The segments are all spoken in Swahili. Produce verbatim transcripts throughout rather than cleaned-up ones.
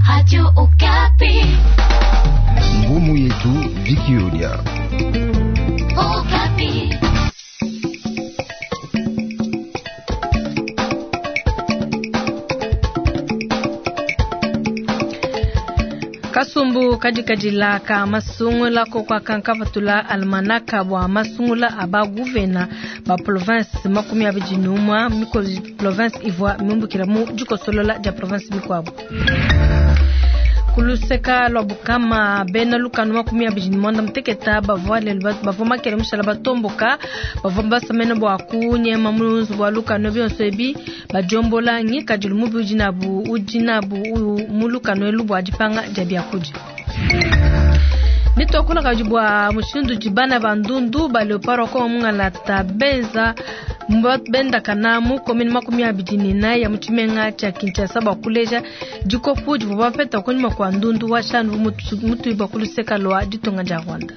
Radio Okapi. Ngumu yetu Vikiolia. Okapi. Kasumbu kajikajila ka masungula ko kwa kankavatula almanaka wa masungula aba gouverneur ba province makumi abijinumwa miko province Ivoire mimbukira mu juko solola ja province bikwabo kuluseka lo bukama bena lukanu makumi abijinumwa mteketa bavwale bavoma kere mushala batomboka bavomba sameno bwa kunye mamulunzu bwa lukanu byonso ebi bajombola nyi kajulu mubi ujinabu ujinabu mulukanu elubu ajipanga jabia kuji nitokula kajibwa mushindu jibana bandundu baleoparo ko mungala tabenza mbot benda kanamu komini makumi abijini na ya mchimenga cha Kinshasa bakuleja jiko fuji bapeta ko nyuma kwa ndundu wa shandu mutu, mutu ibakuluseka loa jitonga ja Rwanda.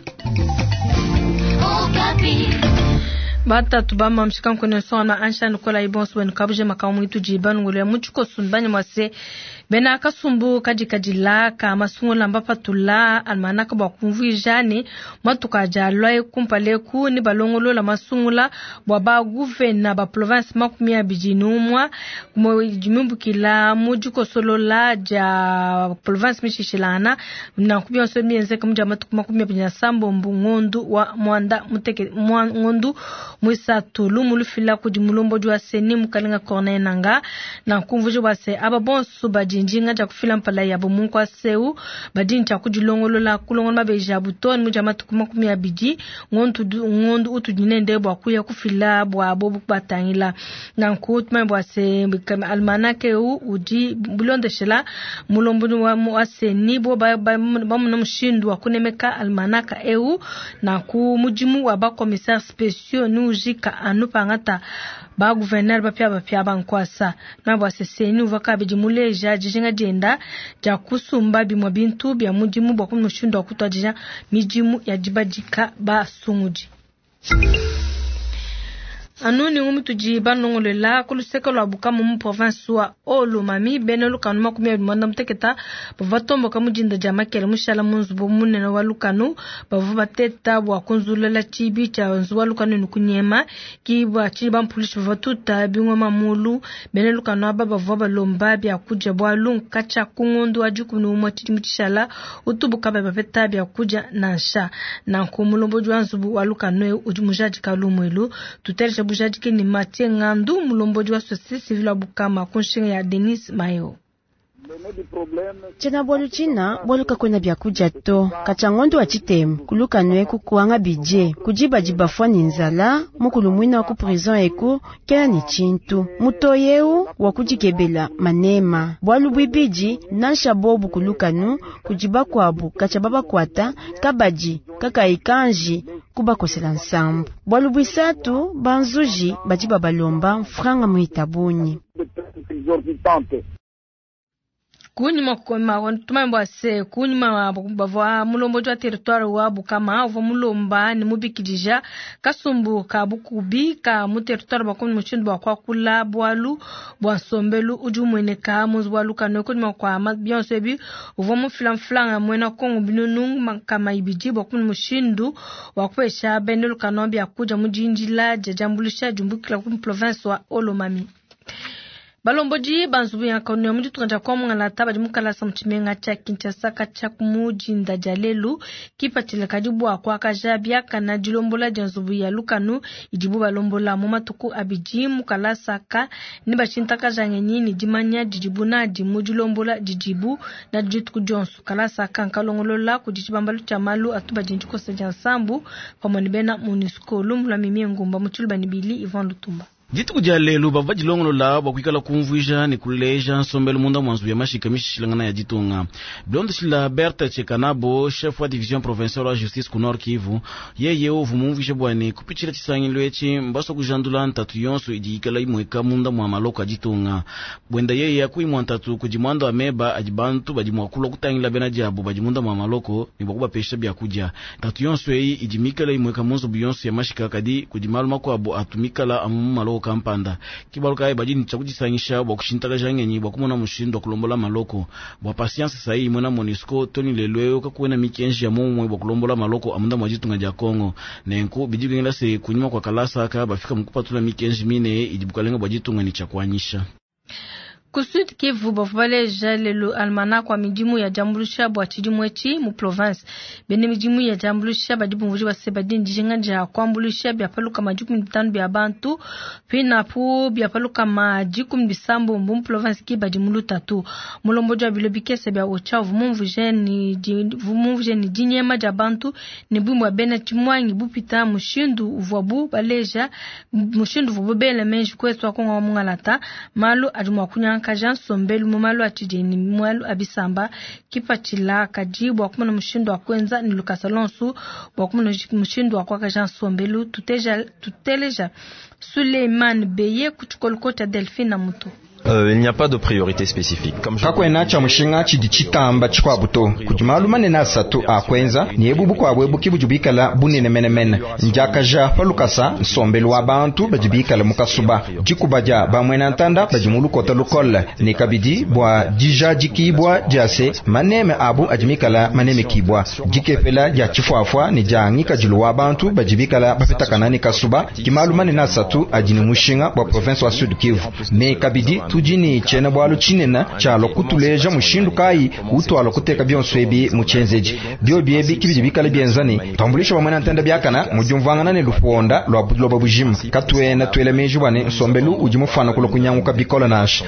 Bata tubama mshika mkone sona ansha nukola ibonsu wenu kabuje makamu itu jibanu ngule mchuko sunbanya mwase bena kasumbu kajikajila ka masungula mbapa tula almanaka bwa kumvijani matuka jalwa kumpale ku ni balongolo la masungula bwa ba gouverneur ba province makumi abijinumwa mo jimumbu kila mujuko solola ja province mishishilana na kubyo so mienze kumja matuka makumi abijina sambo mbungondu wa mwanda muteke mwangondu mwisa tulu mulufila kujimulombo jwa seni mukalinga korne nanga na kumvujo base ababonsu baji njinga ja kufila mpala ya bomunkwa seu badini cha kujilongolola kulongolma beja butoni mujamatu kumakumi abiji ngontu ngondu utujinende bwa kuya kufila bwa bobu batangila na nkutma bwa se almanake u uji bulonde shela mulombo wa muaseni bo ba bamuno mshindu wa kunemeka almanaka eu na ku mujimu wa ba commissaire spéciaux nujika anupangata ba gouverneur ba pya ba pya bankwasa na bwa seseni uvaka bijimuleja jinga jenda ja kusumba bimwa bintu bya mujimu bwa kumushindo wa kutajija mijimu ya jibajika ba sunguji anuni ngumi tujiba nongolela kuluseka lwa bukamu mu province wa Olomami benelu kanu makumi abimanda mteketa bavatombo kamujinda jamakele mushala munzu bomunene wa lukanu bavuba teta bwa kunzulela chibi cha nzu wa lukanu nukunyema kibwa chiba mpulishi bavatuta bingwa mamulu benelu kanu aba bavuba lomba bya kuja bwa lunka cha kungondu ajuku numwa chimushala utubuka baveta bya kuja nansha na kumulombo jwanzu wa lukanu ujumujaji kalumwelu tuteresha bujajike ni matie ngandu mulomboji wa société civile wa Bukama kunshinga ya Denis Mayo. Chena bolu china bolu kakwena bya kuja to kachangondo wa chitemu kuluka nwe kukuanga bije kujiba jiba fwani nzala mukulumwina wa ku prison eku kena ni chintu mutoyeu wa kujikebela manema bwalu bwibiji nansha bobu kuluka nu kujiba kwabu kachababa kwata kabaji kaka ikanji kuba kosela nsambu bwalu bwisatu banzuji bajiba balomba franga muitabuni kunyuma kwa tumembo se kunyuma bava mulombo jwa territoire wa Bukama ova mulomba ni mubikijija kasumbu ka bukubi ka mu territoire ba komu mushindu ba kwa kula bwalu bwa sombelu ujumwene ka muzu bwalu kana kunyuma kwa mabionso bi ova mu flam flanga mwena kongo binunu kama ibiji ba komu mushindu wa kwesha benelu kanombi akuja mujinjila jajambulisha jumbukila ku province wa Olomami balomboji banzubu ya kauni ya mjitu kanja kwa mga lataba jimukala sa mchimenga cha Kinshasa kacha kumuji nda jalelu kipa chile kajibu wa kwa kajabia kana jilombola janzubu ya lukanu ijibu balombola mumatuku abiji mukala saka niba chintaka jangenini jimanya jijibu na jimu jilombola jijibu na jitu kujonsu kala saka nkalongolola kujijibambalu chamalu atuba jinjiko sa jansambu pamonibena munisiko lumula mimie ngumba mchuluba nibili Ivan Lutumba. Jitu kujalelu bava jilongolo la bakwikala kumvuija ni kuleja nsombelo munda mwanzu ya mashika mishilangana ya jitunga. Blondo shila Berthe Chekanabo, chef wa division provinciale wa justice ku Nord Kivu, yeye uvu mumvuija bwani kupichila chisangilo echi mbaso kujandula ntatu yonsu ijikala imweka munda mwa maloka jitunga. Bwenda yeye akuimwa ntatu kujimwanda ameba ajibantu bajimwakula kutangila bena jabu bajimunda mwa maloko nibakuba pesha bya kuja. Tatu yonsu eyi ijimikala imweka munzu biyonsu ya mashika kadi kujimaluma kwa abu atumikala amu maloko kampanda kibaluka ai bajini chakujisanyisha bwa kushintaka jangenyi bwa kumona mushindo kulombola maloko bwa patience sai mwana Monisco Tony Lelweo kakuena mikenji ya momwe bwa kulombola maloko amunda mwajitunga ja Kongo nenko bijigengela se kunyuma kwa kalasa ka bafika mukupatula mikenji mine idibukalenga bwajitunga ni chakwanyisha Kusud Kivu bofubaleja lelo almana kwa mijimu ya jambulusha bwa chidimwechi mu province bene mijimu ya jambulusha badibu mvuji wa sebadini dijinga ja kwambulusha bya paluka majuku mitanu bya bantu pina pu bya paluka majiku mbisambo mu province ki badimulu tatu mulomboja bilobikese bya ochavu mumvuje ni mumvuje ni dinyema ja bantu ni bumwa bene timwangi bupita mushindu uvwabu baleja mushindu vubele menji kwetwa ko ngamungalata malu adumwa kunya kajan sombelu mumalu atijeni mualu abisamba kipachila kajibu wakumana mushindu wa kwenza ni Lucas Alonso wakumana mushindu wa kwa kajan sombelu tuteja tuteleja Suleiman Beye kuchukolukota Delphine Muto. Euh, il n'y a pas de priorité spécifique. Comme je kakwena cha mushinga chidichitamba chikwa buto kujimaluma nena satu akwenza niebubu kwa bwebu kibujubikala bunene menemene njakaja palukasa nsombelu wa bantu bajibikala mukasuba jikubaja bamwena ntanda bajimulukota lukola ni kabidi bwa dija jikibwa jase maneme abu ajimikala maneme kibwa jikefela ja chifwafwa ni jangika jilu wa bantu bajibikala bafetakana ni kasuba kimaluma nena satu ajini mushinga bwa province wa Sud Kivu me kabidi tujini chena bwalu chinena chalo kutuleja mushindu kai utwalo kuteka byonswebi muchenzeji byo byebi kibijibikala byenzani tambulisha bamwana ntenda byakana mujumvangana ne lufonda lwa budlo babujima katwena twelemeji bwane nsombelu ujimufana kulo kunyanguka bikola nash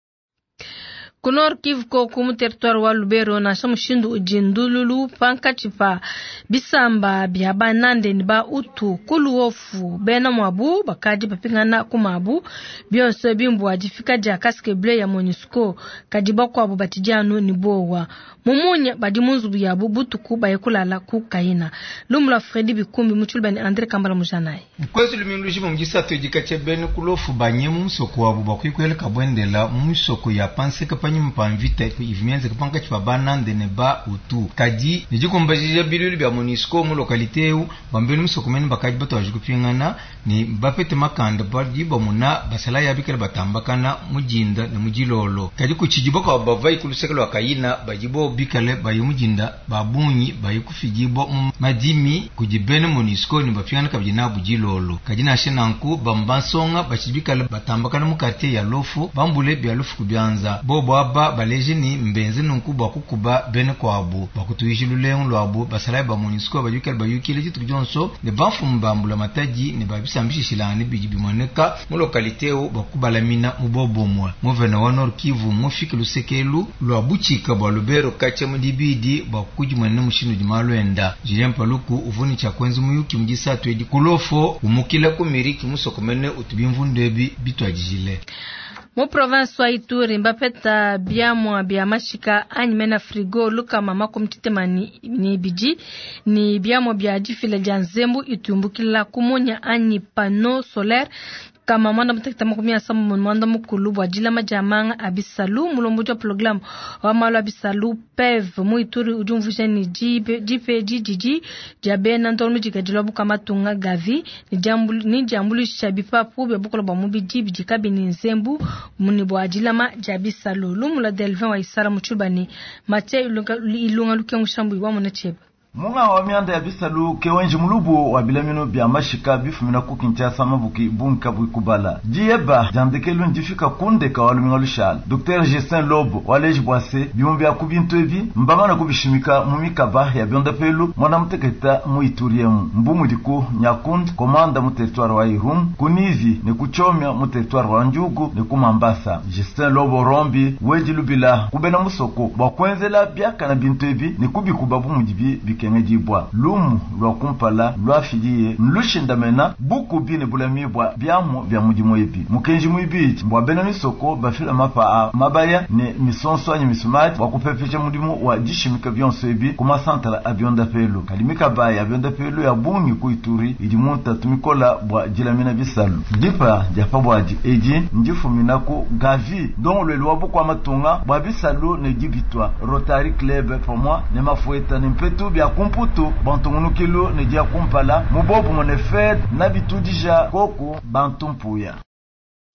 Kunor Kivu ko kumu territoire wa Lubero na shamushindu ujindululu panka chipa bisamba biaba nande niba utu kuluofu bena mwabu bakaji bapingana kumabu bionso bimbu wajifika ja kaske ble ya Monisco kajiba kwa bubatijanu nibowa mumunya badimunzu biyabu butuku bayekulala ku kaina lumula Fredi Bikumbi muchulbani Andre Kambala mujanai kwezi lumindushi mungisa tujika chebeni kulofu banyemu msoko wabu bakwikwele kabwendela msoko ya panseka panyi mpamvita ivimienze kupanga chipabanande ne ba utu kaji nijikumbajija bilulu bya Monisco mu lokalite u bambenu msokomeni bakaji bato wajikupingana ni bapete makanda badi bamuna basala yabikela batambakana mujinda na mujilolo kaji kuchijibo kwa bavai kulusekelo wakayina bajibo bikale bayumujinda babunyi bayikufijibo madimi kujibene Monisco ni bapingana kabijina bujilolo kaji nashenanku bambansonga bachibikale batambakana mu quartier ya lofu bambule bya lofu kubyanza bobo aba baleje ni mbenze nunkuba kukuba bene kwabu bakutuishiluleng lwabu basala ba Monisco bayukela bayukile jitu jonso ne bafumumbambula mataji ne babisambishishilani bijibimoneka mu lokalite u bakubalamina mubobomwa muvena wa Nord Kivu mufiki lusekelu lwabuchika bwa Lubero kache mudibidi bakujimwana mushinu jimalwenda Julien Paluku uvuni cha kwenzi muyuki mjisatu edi kulofo umukila kumiriki musokomene utubimvundebi bitwajijile Mu province wa Ituri mbapeta biamwa bia mashika anyimena frigo luka mama komtitemani ni biji ni biamwa bia jifile janzembu itumbukila kumunya anyi pano solaire kama mwanda mtekita makumia samu mwanda mkulu wajila majamanga abisalu mulombuja program wa malo abisalu P E V mu Ituri ujumvusha ni jipe jijiji jabe na ntolmu jikajilobu kama tunga gavi ni jambulu ni jambulu shabipapu bebukola ba mubi jibi jikabi ni nzembu munibu wajila ma jabisalu lumula Delvin wa Isara muchubani mate ilunga lukia mshambu iwa mwanacheba Munga wa mianda ya bisalu kewenji mulubu wa bilamino bia mashika bifumina kukinchasa mabuki bunka bukubala. Jieba jandekelu njifika kunde ka walumingalushal. Docteur Justin Lobo waleji bwase biumbi ya kubintu evi mbamana kubishimika mumikava ya bionda pelu mwana mteketa mu Ituriemu. Mbumu diku Nyakund komanda mu territoire wa Irum kunizi ne kuchomya mu territoire wa Njugu ne kumambasa. Justin Lobo rombi weji lubila kubena musoko bakwenzela biaka na bintu evi ne kubikubabu mujibi bikenge jibwa lumu lwa kumpala lwa fidiye nlushinda mena buku bine bulamibwa byamo bya mujimo ebi mukenji muibiji mbwa bena misoko bafila mapa a mabaya ne misonso anyi misumati wakupefecha mudimu wa jishimika byonso ebi kuma santala abionda pelu kalimika baya abionda pelu ya bungi ku Ituri idimunta tumikola bwa jilamina bisalu dipa japa bwaji eji njifu minaku gavi don le lwa buku amatunga bwa bisalu ne jibitwa Rotary Club pour moi ne mafueta ne mpetu bya kumputu bantungunu kilo ne dia kumpala mubobu monefed na bitudija koko bantumpuya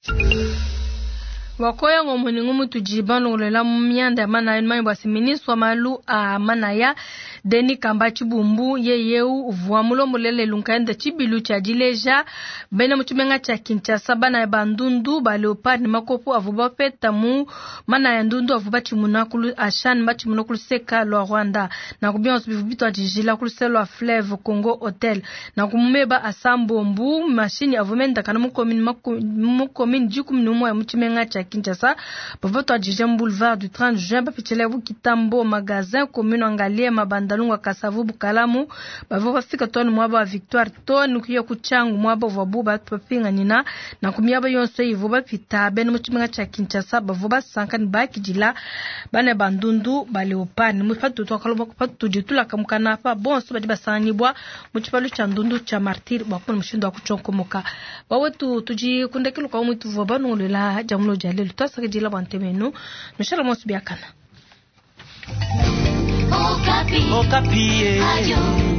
wakoya ngomuni ngumu tujibano lela myanda mana mai basi ministre malu a manaya deni kamba chibumbu yeyeu vwa mulomo lele lunkaenda chibilu cha dileja bena mutumenga cha Kinshasa bana bandundu ba leopard ni makopo avuba peta mu mana ya ndundu avuba chimunakulu ashan ba chimunakulu seka lo Rwanda na kubia osbivito ajijila kuluselo a Fleuve Congo Hotel na kumeba asambombu machine avumenda kana mukomini mukomini jiku mnumo ya mutumenga cha Kinshasa bavoto ajije boulevard du trente juin bapitele bu kitambo magasin commune angalie mabandalunga kasavu bukalamu bavo bafika toni mwaba wa Victoire toni kuyo kuchangu mwaba wa buba papinga nina na kumiyaba yonso yivo bapita bene muchimenga cha Kinshasa bavo basankani bakijila bane bandundu baleopani mufatu twakaloba kupatu jitula kamukana pa bonso badi basanibwa muchipalu cha ndundu cha martir bakuna mushindo akuchonkomoka bawetu tuji kundekelo kwa umutu vobanu lela jamulo jale tutasa kujila bantemenu nushala mosu biakana Okapi Okapi